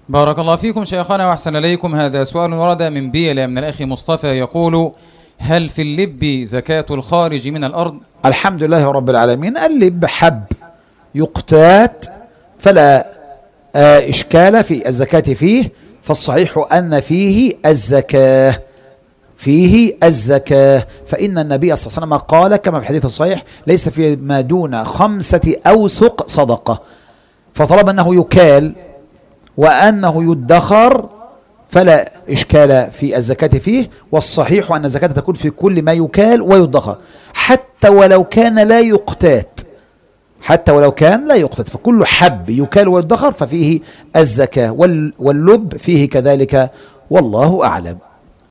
بارك الله فيكم شيخنا وأحسن إليكم. هذا سؤال ورد من بيلا من الأخ مصطفى يقول: هل في اللب زكاة الخارج من الأرض؟ الحمد لله رب العالمين. اللب حب يقتات فلا إشكال في الزكاة فيه، فالصحيح أن فيه الزكاة، فإن النبي صلى الله عليه وسلم قال كما في الحديث الصحيح: ليس فيما دون 5 أوسق صدقة. فطالما أنه يكال وأنه يدخر فلا إشكال في الزكاة فيه، والصحيح أن الزكاة تكون في كل ما يكال ويدخر حتى ولو كان لا يقتات، فكل حب يكال ويدخر ففيه الزكاة، واللب فيه كذلك، والله أعلم.